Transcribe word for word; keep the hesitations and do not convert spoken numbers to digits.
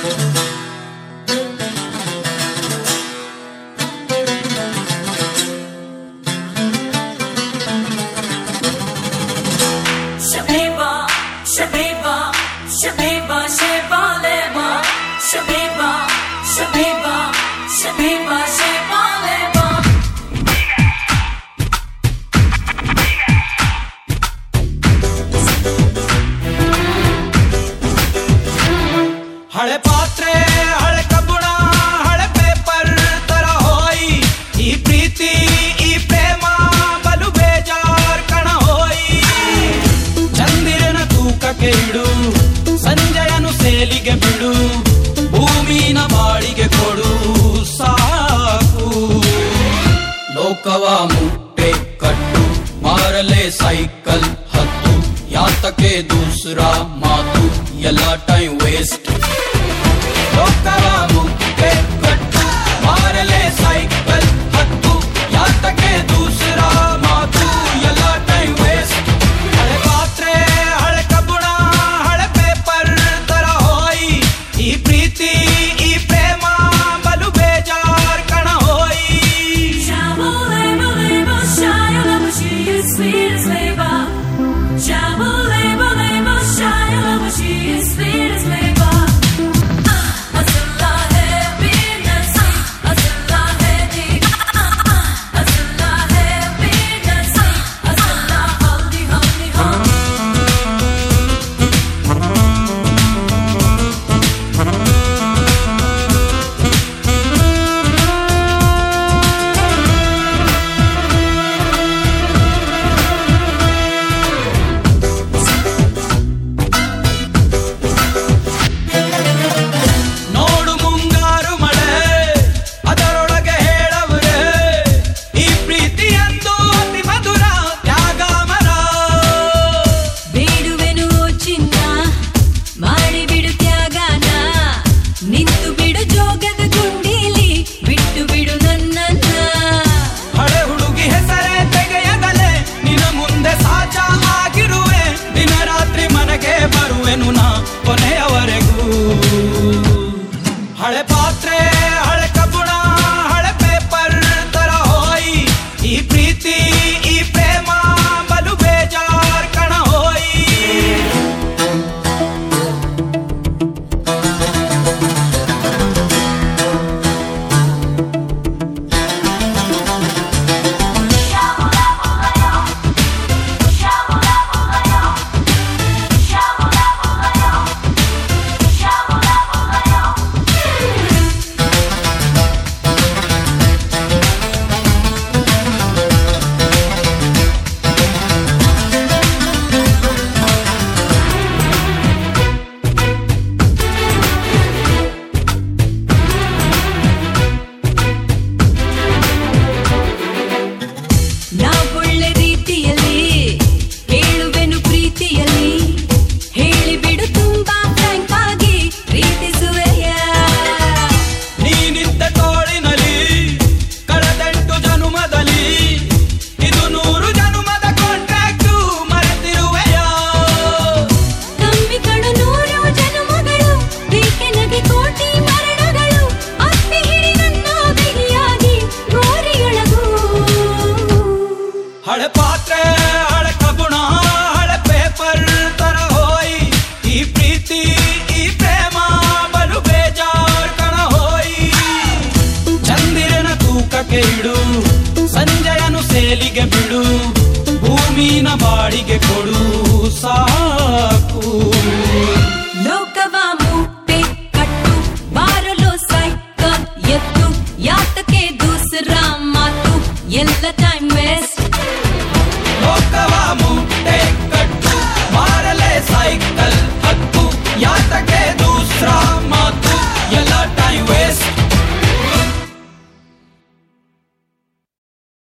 ಹಳೆ ಪಾತ್ರೆ ಹಳೆ ಕಬ್ಬುಣ ಹಳೆ ಪೇಪರ್ ತರ ಹೋಯಿ ಈ ಪ್ರೀತಿ ಈ ಪ್ರೇಮ ಬಲು ಬೇಜಾರ್ ಕಣ ಹೋಯಿ ಚಂದಿರನ ತೂಕಕ್ಕೆ ಇಡು ಸಂಜಯನು ಸೇಲಿಗೆ ಬಿಡು ಭೂಮಿನ ಬಾಳಿಗೆ ಕೊಡು ಸಾಕು ಲೋಕವ ಮುಟ್ಟೆ ಕಟ್ಟು ಮಾರಲೆ ಸೈಕಲ್ ಹತ್ತು ಯಾತಕ್ಕೆ ದೂಸರಾ ಮಾತು ಎಲ್ಲ ಟೈಮ್ ವೇಸ್ಟ್ ಲೋಕವ ಮುಟ್ಟೆ ಕಟ್ಟು ಮಾರಲೆ ಸೈಕಲ್ ಹತ್ತು ಯಾತಕ್ಕೆ ದೂಸರಾ ಮಾತು ಎಲ್ಲ ಟೈಮ್ ವೇಸ್ಟ್ ಹಳೆ ಪಾತ್ರೆ ಹಳೆ ಕಬ್ಬುಣ ಹಳೆ ಪೇಪರ್ ತರ ಹೋಯಿ ಈ ಪ್ರೀತಿ ಈ ಪ್ರೇಮ ಬಲು ಬೇಜಾರ್ ಕಣ ಹೋಯಿ ಕೊನೆಯವರೆಗೂ ಹಳೆ ಪಾತ್ರೆ ಹಳೆ ಕಬ್ಬುಣ ಹಳೆ ಪೇಪರ್ ತರ ಹೋಯಿ ಈ ಪ್ರೀತಿ ಈ ಪ್ರೇಮ ಬಲು ಬೇಜಾರ್ ಕಣ ಹೋಯಿ ಹಳೆ ಪಾತ್ರೆ ಹಳೆ ಕಬ್ಬುಣ ಹಳೆ ಪೇಪರ್ ತರ ಹೋಯಿ ಈ ಪ್ರೀತಿ ಈ ಪ್ರೇಮ ಬಲು ಬೇಜಾರ್ ಕಣ ಹೋಯಿ ಚಂದಿರನ ತೂಕಕ್ಕೆ ಇಡು ಸಂಜಯನು ಸೇಲಿಗೆ ಬಿಡು ಭೂಮಿನ ಬಾಡಿಗೆ ಕೊಡು